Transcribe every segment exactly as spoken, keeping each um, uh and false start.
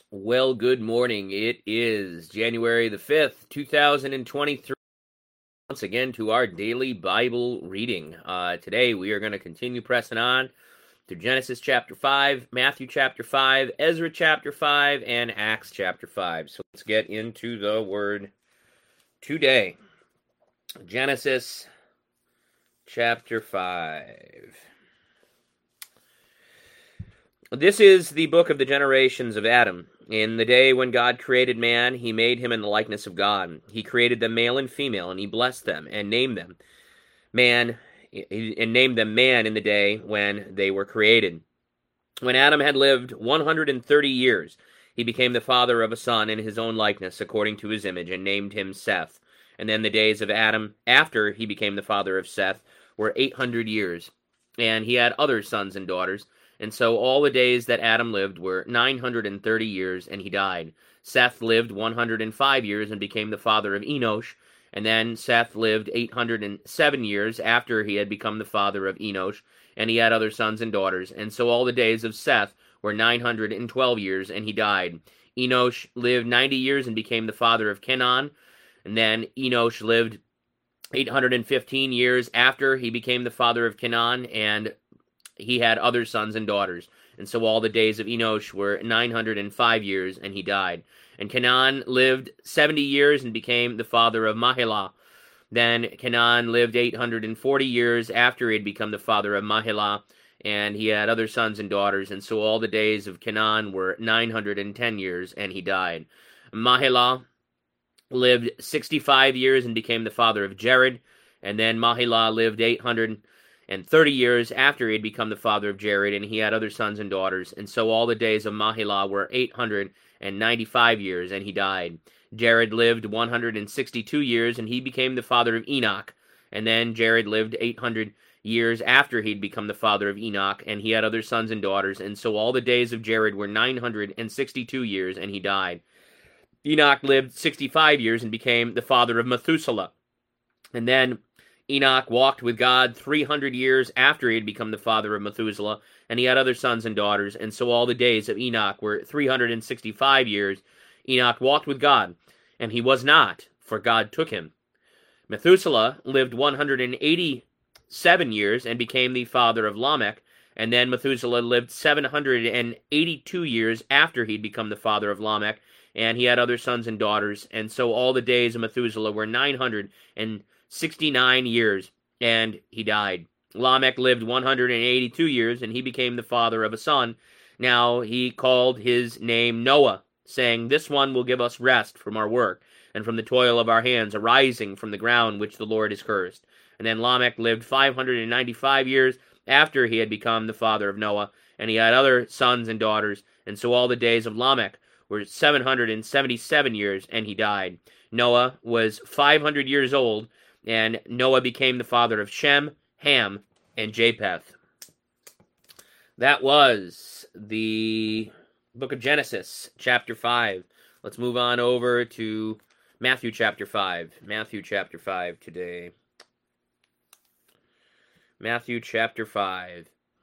Well, good morning. It is January the fifth, two thousand twenty-three. Once again to our daily Bible reading. Uh, today we are going to continue pressing on through Genesis chapter five, Matthew chapter five, Ezra chapter five, and Acts chapter five. So let's get into the word today. Genesis chapter five. This is the book of the generations of Adam. In the day when God created man, he made him in the likeness of God. He created them male and female, and he blessed them and named them man, and named them man in the day when they were created. When Adam had lived one hundred thirty years, he became the father of a son in his own likeness, according to his image, and named him Seth. And then the days of Adam, after he became the father of Seth, were eight hundred years. And he had other sons and daughters. And so all the days that Adam lived were nine hundred thirty years, and he died. Seth lived one hundred five years and became the father of Enosh. And then Seth lived eight hundred seven years after he had become the father of Enosh, and he had other sons and daughters. And so all the days of Seth were nine hundred twelve years, and he died. Enosh lived ninety years and became the father of Kenan. And then Enosh lived eight hundred fifteen years after he became the father of Kenan, and he had other sons and daughters. And so all the days of Enosh were nine hundred five years, and he died. And Kenan lived seventy years and became the father of Mahila. Then Kenan lived eight hundred forty years after he had become the father of Mahila, and he had other sons and daughters. And so all the days of Kenan were nine hundred ten years, and he died. Mahila lived sixty-five years and became the father of Jared. And then Mahila lived eight hundred and thirty years after he had become the father of Jared, and he had other sons and daughters. And so all the days of Mahila were eight hundred ninety-five years, and he died. Jared lived one hundred sixty-two years, and he became the father of Enoch. And then Jared lived eight hundred years after he'd become the father of Enoch, and he had other sons and daughters. And so all the days of Jared were nine hundred sixty-two years, and he died. Enoch lived sixty-five years and became the father of Methuselah. And then Enoch walked with God three hundred years after he had become the father of Methuselah, and he had other sons and daughters. And so all the days of Enoch were three hundred sixty-five years. Enoch walked with God, and he was not, for God took him. Methuselah lived one hundred eighty-seven years and became the father of Lamech. And then Methuselah lived seven hundred eighty-two years after he'd become the father of Lamech, and he had other sons and daughters. And so all the days of Methuselah were nine hundred sixty-nine years, and he died. Lamech lived one hundred eighty-two years, and he became the father of a son. Now he called his name Noah, saying, "This one will give us rest from our work, and from the toil of our hands arising from the ground which the Lord has cursed." And then Lamech lived five hundred ninety-five years after he had become the father of Noah, and he had other sons and daughters. And so all the days of Lamech were seven hundred seventy-seven years, and he died. Noah was five hundred years old, and Noah became the father of Shem, Ham, and Japheth. That was the book of Genesis, chapter five. Let's move on over to Matthew chapter five. Matthew chapter five today. Matthew chapter five.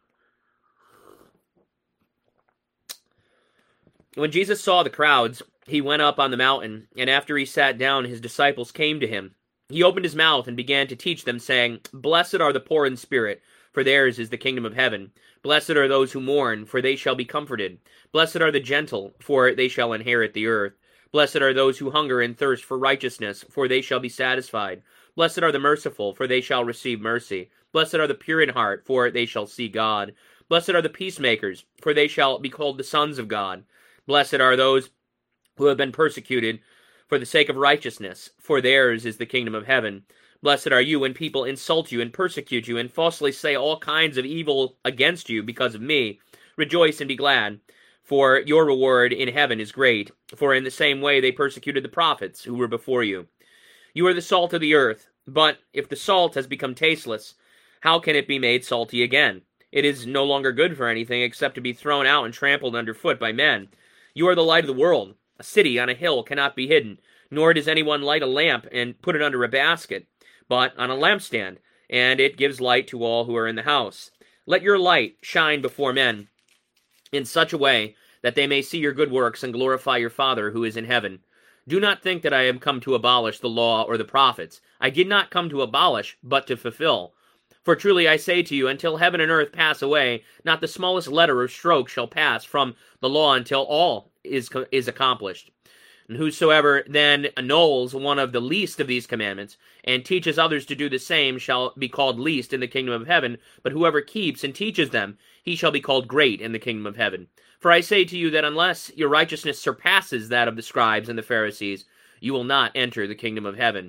When Jesus saw the crowds, he went up on the mountain, and after he sat down, his disciples came to him. He opened his mouth and began to teach them, saying, "Blessed are the poor in spirit, for theirs is the kingdom of heaven. Blessed are those who mourn, for they shall be comforted. Blessed are the gentle, for they shall inherit the earth. Blessed are those who hunger and thirst for righteousness, for they shall be satisfied. Blessed are the merciful, for they shall receive mercy. Blessed are the pure in heart, for they shall see God. Blessed are the peacemakers, for they shall be called the sons of God. Blessed are those who have been persecuted for the sake of righteousness, for theirs is the kingdom of heaven. Blessed are you when people insult you and persecute you and falsely say all kinds of evil against you because of me. Rejoice and be glad, for your reward in heaven is great. For in the same way they persecuted the prophets who were before you. You are the salt of the earth, but if the salt has become tasteless, how can it be made salty again? It is no longer good for anything except to be thrown out and trampled underfoot by men. You are the light of the world. A city on a hill cannot be hidden, nor does anyone light a lamp and put it under a basket, but on a lampstand, and it gives light to all who are in the house. Let your light shine before men in such a way that they may see your good works and glorify your Father who is in heaven. Do not think that I am come to abolish the law or the prophets. I did not come to abolish, but to fulfill. For truly I say to you, until heaven and earth pass away, not the smallest letter or stroke shall pass from the law until all is, is accomplished. And whosoever then annuls one of the least of these commandments, and teaches others to do the same, shall be called least in the kingdom of heaven. But whoever keeps and teaches them, he shall be called great in the kingdom of heaven. For I say to you that unless your righteousness surpasses that of the scribes and the Pharisees, you will not enter the kingdom of heaven.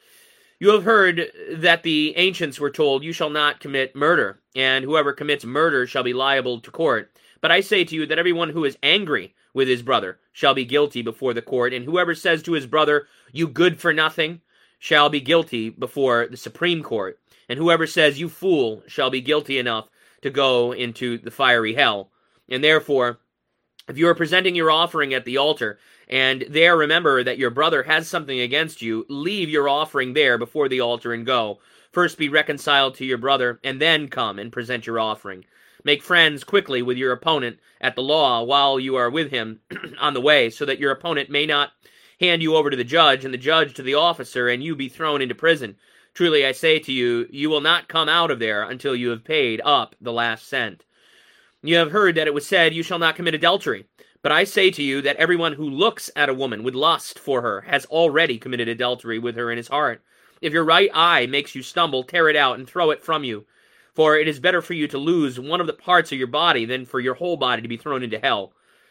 You have heard that the ancients were told, you shall not commit murder, and whoever commits murder shall be liable to court. But I say to you that everyone who is angry with his brother shall be guilty before the court, and whoever says to his brother, you good for nothing, shall be guilty before the Supreme Court. And whoever says, you fool, shall be guilty enough to go into the fiery hell. And therefore, if you are presenting your offering at the altar, and there remember that your brother has something against you, leave your offering there before the altar and go. First be reconciled to your brother, and then come and present your offering. Make friends quickly with your opponent at the law while you are with him on the way, so that your opponent may not hand you over to the judge, and the judge to the officer, and you be thrown into prison. Truly I say to you, you will not come out of there until you have paid up the last cent. You have heard that it was said, you shall not commit adultery. But I say to you that everyone who looks at a woman with lust for her has already committed adultery with her in his heart. If your right eye makes you stumble, tear it out and throw it from you. For it is better for you to lose one of the parts of your body than for your whole body to be thrown into hell.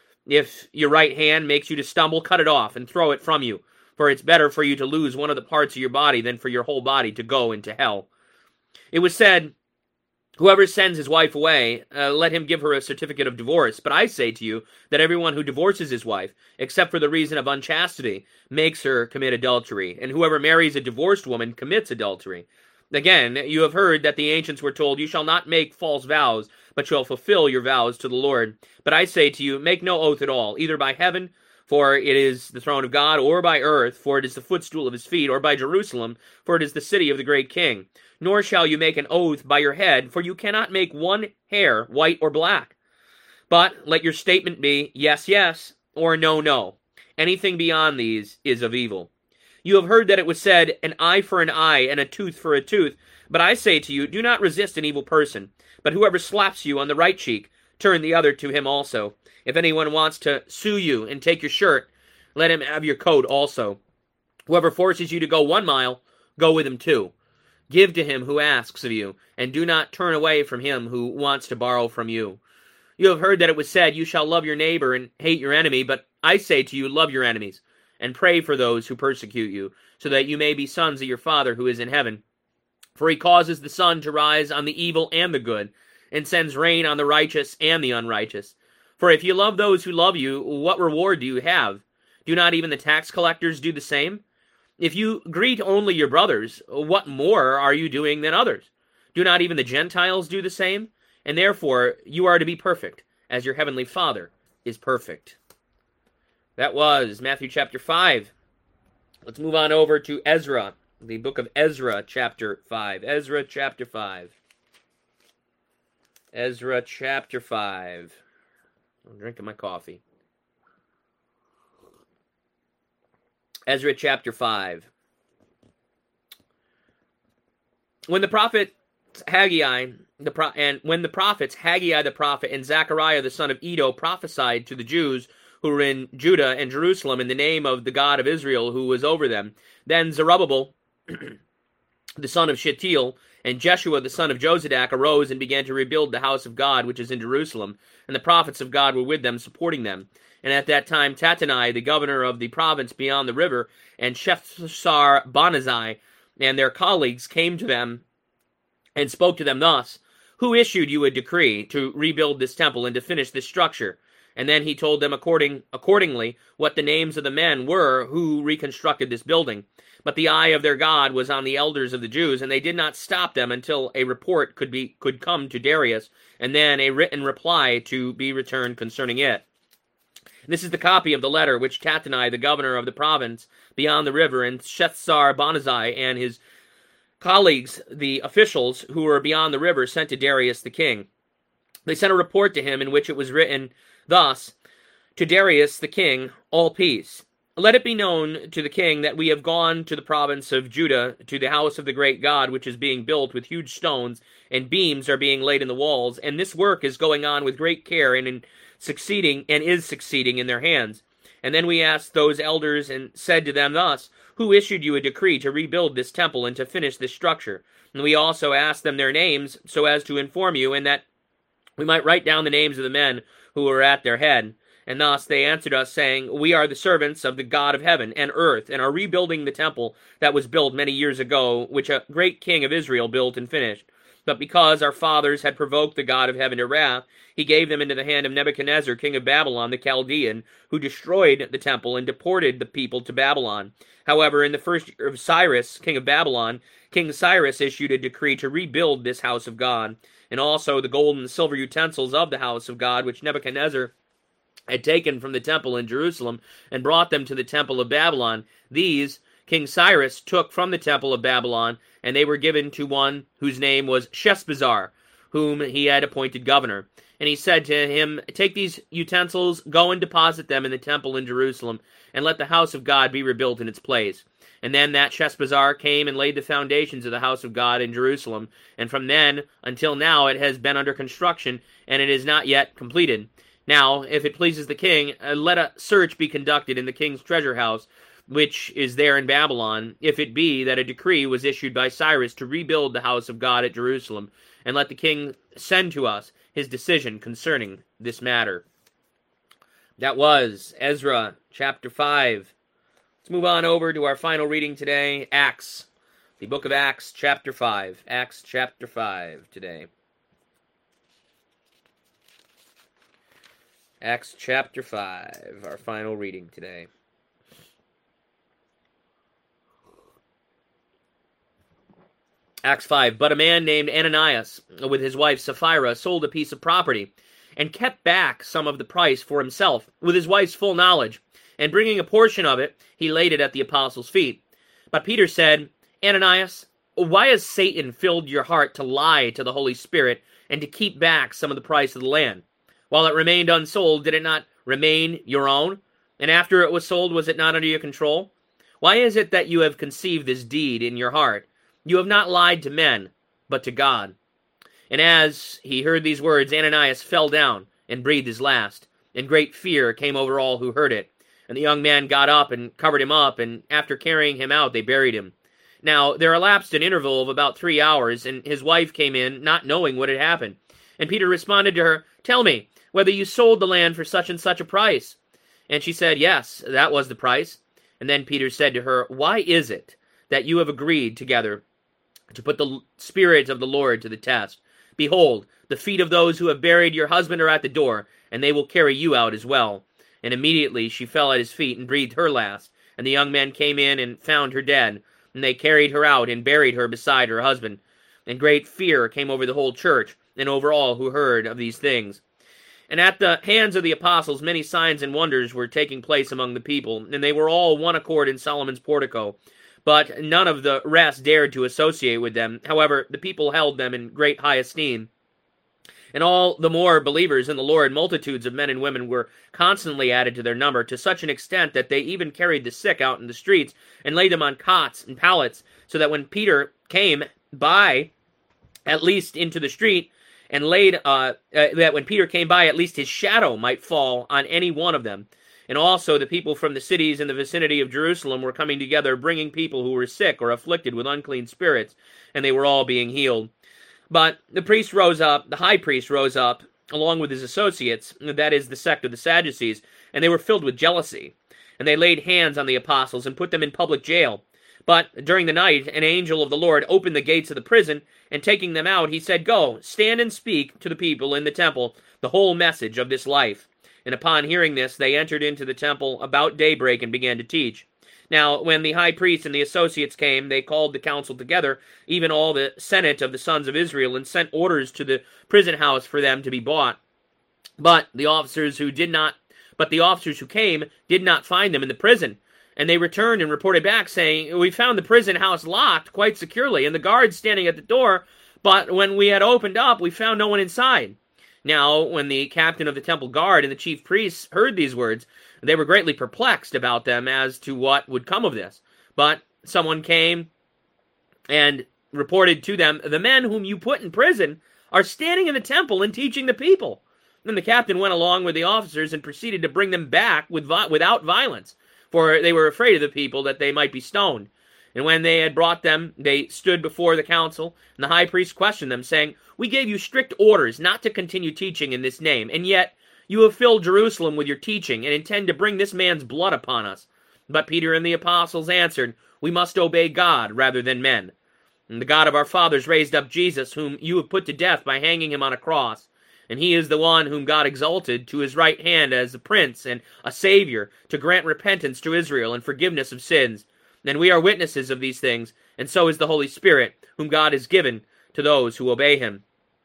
If your right hand makes you to stumble, cut it off and throw it from you. For it's better for you to lose one of the parts of your body than for your whole body to go into hell. It was said, whoever sends his wife away, uh, let him give her a certificate of divorce. But I say to you that everyone who divorces his wife, except for the reason of unchastity, makes her commit adultery. And whoever marries a divorced woman commits adultery. Again, you have heard that the ancients were told, you shall not make false vows, but shall fulfill your vows to the Lord. But I say to you, make no oath at all, either by heaven, for it is the throne of God, or by earth, for it is the footstool of his feet, or by Jerusalem, for it is the city of the great king. Nor shall you make an oath by your head, for you cannot make one hair white or black. But let your statement be, yes, yes, or no, no. Anything beyond these is of evil. You have heard that it was said, an eye for an eye, and a tooth for a tooth. But I say to you, do not resist an evil person. But whoever slaps you on the right cheek, turn the other to him also. If anyone wants to sue you and take your shirt, let him have your coat also. Whoever forces you to go one mile, go with him two. Give to him who asks of you, and do not turn away from him who wants to borrow from you. You have heard that it was said, you shall love your neighbor and hate your enemy, but I say to you, love your enemies, and pray for those who persecute you, so that you may be sons of your Father who is in heaven. For he causes the sun to rise on the evil and the good, and sends rain on the righteous and the unrighteous. For if you love those who love you, what reward do you have? Do not even the tax collectors do the same? If you greet only your brothers, what more are you doing than others? Do not even the Gentiles do the same? And therefore you are to be perfect, as your heavenly Father is perfect. That was Matthew chapter five. Let's move on over to Ezra, the book of Ezra chapter five. Ezra chapter five. Ezra chapter five. I'm drinking my coffee. Ezra chapter five. When the prophet Haggai, the pro- and when the prophets Haggai the prophet and Zechariah the son of Iddo prophesied to the Jews who were in Judah and Jerusalem in the name of the God of Israel who was over them, then Zerubbabel the son of Shealtiel and Jeshua the son of Jozadak arose and began to rebuild the house of God which is in Jerusalem, and the prophets of God were with them, supporting them. And at that time Tattenai, the governor of the province beyond the river, and Shethar-Bonazai and their colleagues came to them and spoke to them thus, who issued you a decree to rebuild this temple and to finish this structure? And then he told them according accordingly what the names of the men were who reconstructed this building. But the eye of their God was on the elders of the Jews, and they did not stop them until a report could be could come to Darius, and then a written reply to be returned concerning it. This is the copy of the letter which Tattenai, the governor of the province beyond the river, and Shethar-Bonazai and his colleagues, the officials who were beyond the river, sent to Darius the king. They sent a report to him in which it was written thus, To Darius the king, all peace. Let it be known to the king that we have gone to the province of Judah, to the house of the great God, which is being built with huge stones, and beams are being laid in the walls, and this work is going on with great care, and in succeeding, and is succeeding in their hands. And then we asked those elders, and said to them thus, Who issued you a decree to rebuild this temple, and to finish this structure? And we also asked them their names, so as to inform you, and that we might write down the names of the men who were at their head. And thus they answered us, saying, We are the servants of the God of heaven and earth, and are rebuilding the temple that was built many years ago, which a great king of Israel built and finished. But because our fathers had provoked the God of heaven to wrath, he gave them into the hand of Nebuchadnezzar, king of Babylon, the Chaldean, who destroyed the temple and deported the people to Babylon. However, in the first year of Cyrus, king of Babylon, King Cyrus issued a decree to rebuild this house of God, and also the gold and silver utensils of the house of God, which Nebuchadnezzar had taken from the temple in Jerusalem, and brought them to the temple of Babylon. These King Cyrus took from the temple of Babylon, and they were given to one whose name was Sheshbazzar, whom he had appointed governor. And he said to him, Take these utensils, go and deposit them in the temple in Jerusalem, and let the house of God be rebuilt in its place. And then that Sheshbazzar came and laid the foundations of the house of God in Jerusalem, and from then until now it has been under construction, and it is not yet completed. Now, if it pleases the king, uh, let a search be conducted in the king's treasure house, which is there in Babylon, if it be that a decree was issued by Cyrus to rebuild the house of God at Jerusalem, and let the king send to us his decision concerning this matter. That was Ezra chapter five. Let's move on over to our final reading today, Acts, the book of Acts chapter five. Acts chapter five today. Acts chapter five, our final reading today. Acts five, But a man named Ananias, with his wife Sapphira, sold a piece of property, and kept back some of the price for himself, with his wife's full knowledge. And bringing a portion of it, he laid it at the apostles' feet. But Peter said, Ananias, why has Satan filled your heart to lie to the Holy Spirit, and to keep back some of the price of the land? While it remained unsold, did it not remain your own? And after it was sold, was it not under your control? Why is it that you have conceived this deed in your heart? You have not lied to men, but to God. And as he heard these words, Ananias fell down and breathed his last, and great fear came over all who heard it. And the young man got up and covered him up, and after carrying him out, they buried him. Now there elapsed an interval of about three hours, and his wife came in, not knowing what had happened. And Peter responded to her, Tell me, whether you sold the land for such and such a price. And she said, Yes, that was the price. And then Peter said to her, Why is it that you have agreed together to put the Spirit of the Lord to the test? Behold, the feet of those who have buried your husband are at the door, and they will carry you out as well. And immediately she fell at his feet and breathed her last. And the young men came in and found her dead. And they carried her out and buried her beside her husband. And great fear came over the whole church, and over all who heard of these things. And at the hands of the apostles many signs and wonders were taking place among the people, and they were all one accord in Solomon's portico. But none of the rest dared to associate with them. However, the people held them in great high esteem. And all the more believers in the Lord, multitudes of men and women were constantly added to their number, to such an extent that they even carried the sick out in the streets, and laid them on cots and pallets, so that when Peter came by, at least into the street, and laid, uh, uh, that when Peter came by, at least his shadow might fall on any one of them. And also the people from the cities in the vicinity of Jerusalem were coming together, bringing people who were sick or afflicted with unclean spirits, and they were all being healed. But the priest rose up, the high priest rose up, along with his associates, that is, the sect of the Sadducees, and they were filled with jealousy. And they laid hands on the apostles and put them in public jail. But during the night, an angel of the Lord opened the gates of the prison, and taking them out, he said, Go, stand and speak to the people in the temple the whole message of this life. And upon hearing this, they entered into the temple about daybreak and began to teach. Now, when the high priest and the associates came, they called the council together, even all the senate of the sons of Israel, and sent orders to the prison house for them to be bought. But the officers who did not, but the officers who came did not find them in the prison. And they returned and reported back, saying, We found the prison house locked quite securely, and the guards standing at the door, but when we had opened up, we found no one inside. Now, when the captain of the temple guard and the chief priests heard these words, they were greatly perplexed about them as to what would come of this. But someone came and reported to them, the men whom you put in prison are standing in the temple and teaching the people. And the captain went along with the officers and proceeded to bring them back with without violence, for they were afraid of the people that they might be stoned. And when they had brought them, they stood before the council, and the high priest questioned them, saying, "We gave you strict orders not to continue teaching in this name, and yet you have filled Jerusalem with your teaching, and intend to bring this man's blood upon us." But Peter and the apostles answered, "We must obey God rather than men. And the God of our fathers raised up Jesus, whom you have put to death by hanging him on a cross. And he is the one whom God exalted to his right hand as a prince and a savior, to grant repentance to Israel and forgiveness of sins. And we are witnesses of these things, and so is the Holy Spirit, whom God has given to those who obey him."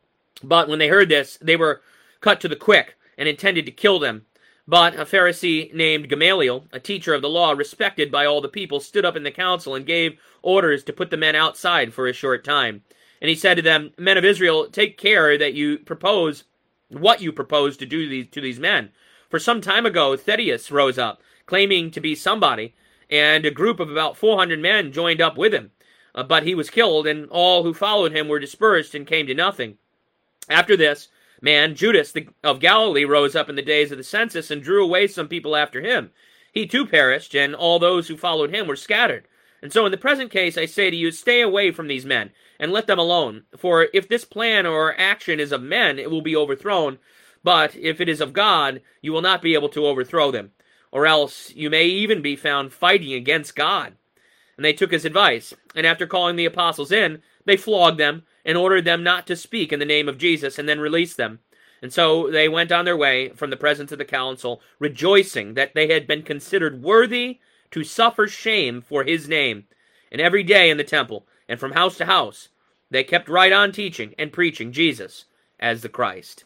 But when they heard this, they were cut to the quick, and intended to kill them. But a Pharisee named Gamaliel, a teacher of the law, respected by all the people, stood up in the council and gave orders to put the men outside for a short time. And he said to them, "Men of Israel, take care that you propose what you propose to do these, to these men. For some time ago, Thaddeus rose up, claiming to be somebody, and a group of about four hundred men joined up with him. Uh, but he was killed, and all who followed him were dispersed and came to nothing. After this man, Judas the, of Galilee rose up in the days of the census and drew away some people after him. He too perished, and all those who followed him were scattered. And so in the present case, I say to you, stay away from these men, and let them alone. For if this plan or action is of men, it will be overthrown. But if it is of God, you will not be able to overthrow them. Or else you may even be found fighting against God." And they took his advice, and after calling the apostles in, they flogged them, and ordered them not to speak in the name of Jesus, and then released them. And so they went on their way from the presence of the council, rejoicing that they had been considered worthy to suffer shame for his name. And every day in the temple, and from house to house, they kept right on teaching and preaching Jesus as the Christ.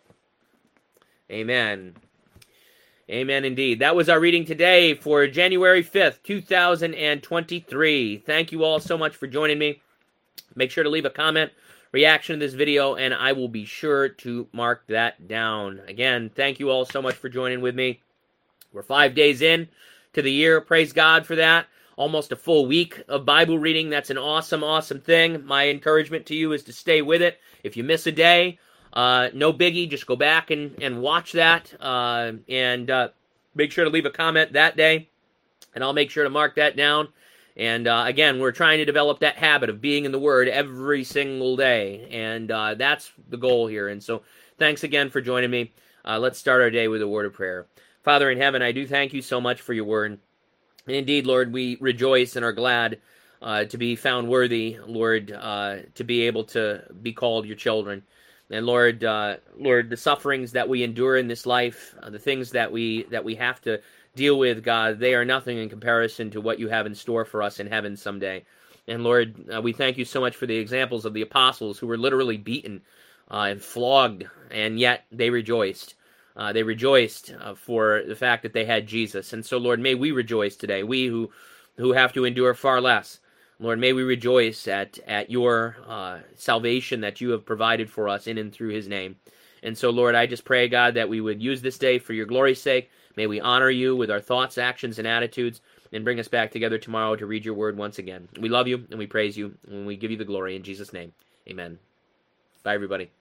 Amen. Amen indeed. That was our reading today for January fifth, two thousand twenty-three. Thank you all so much for joining me. Make sure to leave a comment, reaction to this video, and I will be sure to mark that down. Again, thank you all so much for joining with me. We're five days in to the year. Praise God for that. Almost a full week of Bible reading. That's an awesome, awesome thing. My encouragement to you is to stay with it. If you miss a day, uh, no biggie. Just go back and, and watch that. Uh, and uh, make sure to leave a comment that day. And I'll make sure to mark that down. And uh, again, we're trying to develop that habit of being in the Word every single day. And uh, that's the goal here. And so thanks again for joining me. Uh, let's start our day with a word of prayer. Father in heaven, I do thank you so much for your word. And indeed, Lord, we rejoice and are glad uh, to be found worthy, Lord, uh, to be able to be called your children. And Lord, uh, Lord, the sufferings that we endure in this life, uh, the things that we that we have to deal with, God, they are nothing in comparison to what you have in store for us in heaven someday. And Lord, uh, we thank you so much for the examples of the apostles who were literally beaten uh, and flogged, and yet they rejoiced. Uh, they rejoiced uh, for the fact that they had Jesus. And so, Lord, may we rejoice today, we who who have to endure far less. Lord, may we rejoice at, at your uh, salvation that you have provided for us in and through his name. And so, Lord, I just pray, God, that we would use this day for your glory's sake. May we honor you with our thoughts, actions, and attitudes, and bring us back together tomorrow to read your word once again. We love you, and we praise you, and we give you the glory in Jesus' name. Amen. Bye, everybody.